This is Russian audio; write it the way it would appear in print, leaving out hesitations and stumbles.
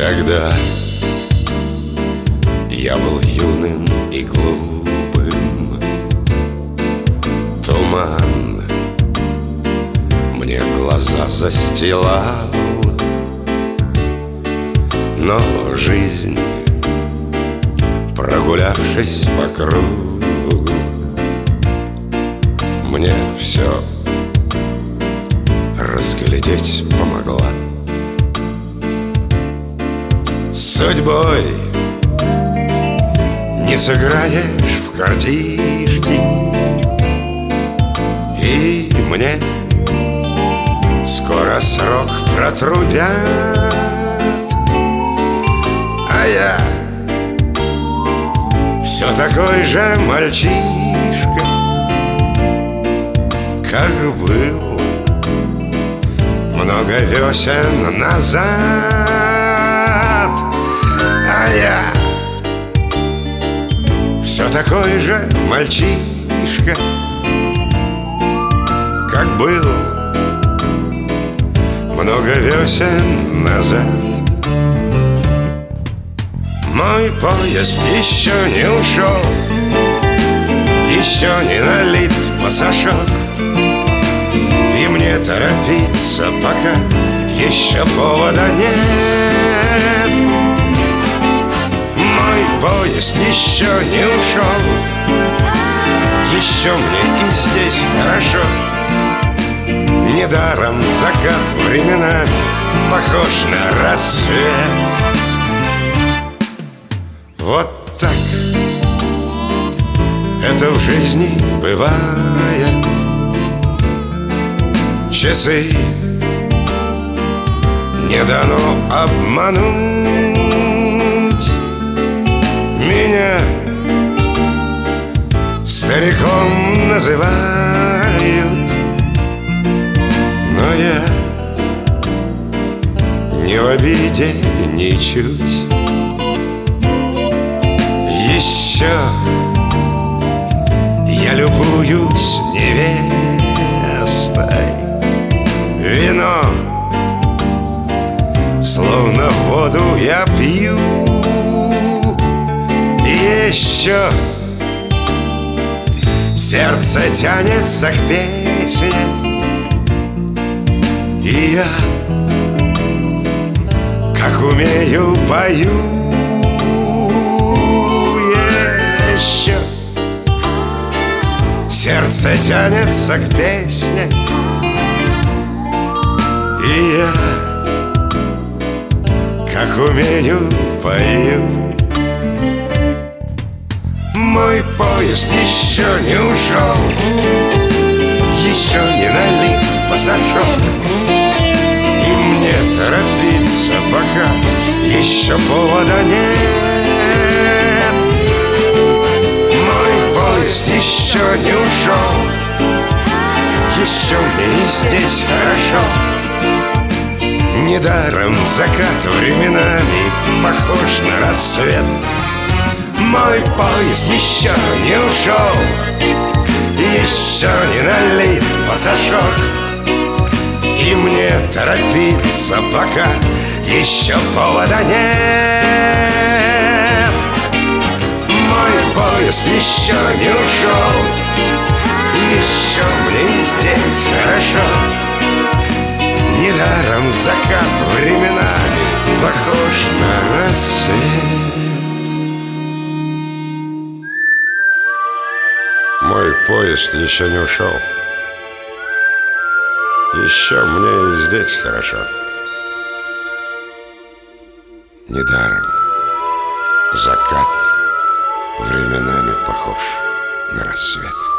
Когда я был юным и глупым, туман мне глаза застилал, но жизнь, прогулявшись по кругу, мне все разглядеть помогла. С судьбой не сыграешь в картишки, и мне скоро срок протрубят, а я все такой же мальчишка, как был много весен назад. А я все такой же мальчишка, как был много весен назад. Мой поезд еще не ушел, еще не налит пассажок, и мне торопиться пока еще повода нет. Мой поезд еще не ушел, еще мне и здесь хорошо. Недаром закат временами похож на рассвет. Вот так это в жизни бывает. Часы не дано обмануть. Меня стариком называют, но я не в обиде ничуть. Еще я любуюсь невестой. Вино словно воду я пью. Еще сердце тянется к песне, и я, как умею, пою. Еще сердце тянется к песне, и я, как умею, пою. Мой поезд еще не ушел, еще не налит пассажок, и мне торопиться пока еще повода нет. Мой поезд еще не ушел, еще мне и здесь хорошо. Недаром закат временами похож на рассвет. Мой поезд еще не ушел, еще не налит пассажок, и мне торопиться пока еще повода нет. Мой поезд еще не ушел, еще мне и здесь хорошо. Недаром закат временами похож на рассвет. Мой поезд еще не ушел, еще мне и здесь хорошо. Недаром закат временами похож на рассвет.